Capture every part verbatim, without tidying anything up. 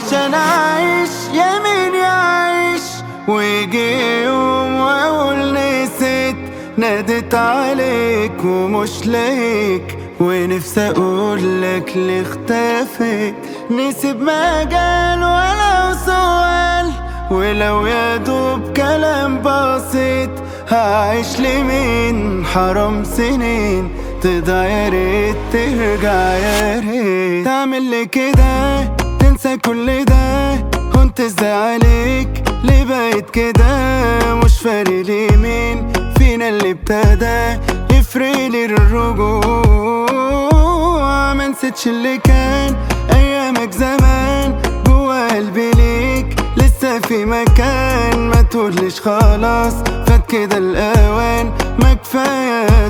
عشان أعيش يمين يعيش، ويجي يوم وأقول نسيت، نادت عليك ومش لاقيك، ونفسي أقولك ليه اختفيت. نسيب مجال ولو سؤال، ولو يدوب كلام بسيط، هعيش لمين حرام سنين تضيع، ياريت ترجع، ياريت تعمل لي كده تنسى كل ده. كنت ازاي عليك ليه بقيت كده؟ مش فارق لي مين فينا اللي ابتدى، يفرق لي الرجوع. منسيتش اللي كان ايامك زمان، جوا قلبي ليك لسه في مكان. ما تقوليش خلاص فات كده الاوان، ما كفايه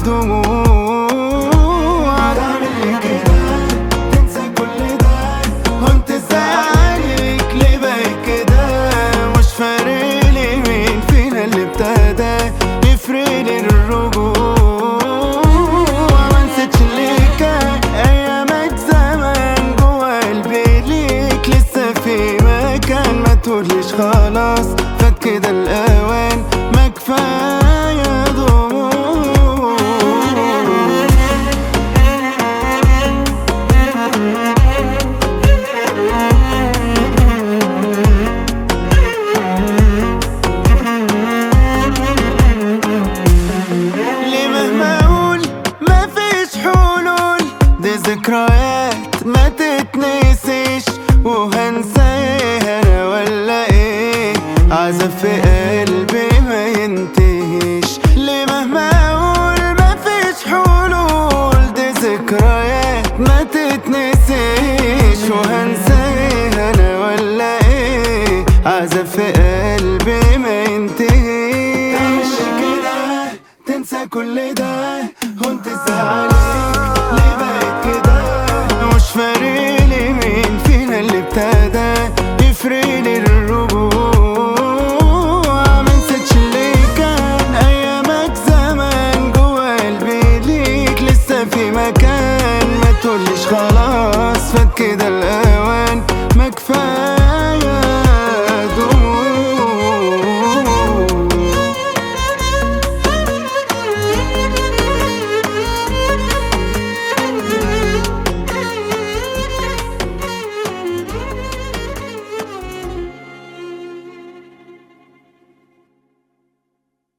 دموع. تعمل لي كده تنسى كل ده، كنت ازاي عليك ليه بقيت كده؟ مش فارق لي مين فينا اللي ابتدى، يفرق لي الرجوع. منسيتش اللي كان ايامك زمان، جوا قلبي ليك لسه في مكان. ما تقوليش خلاص فات كده الاوان، ما كفايه دموع. ليه مهما اقول مفيش حلول، دي ذكريات ما تتنسيش، وهنساها انا ولا ايه؟ عذاب في قلبي ما ينتهيش. ليه مهما اقول مفيش حلول، دي ذكريات ما تتنسيش، وهنساها انا ولا ايه؟ عذاب في قلبي ما ينتهيش. تعمل كده تنسى كل ده،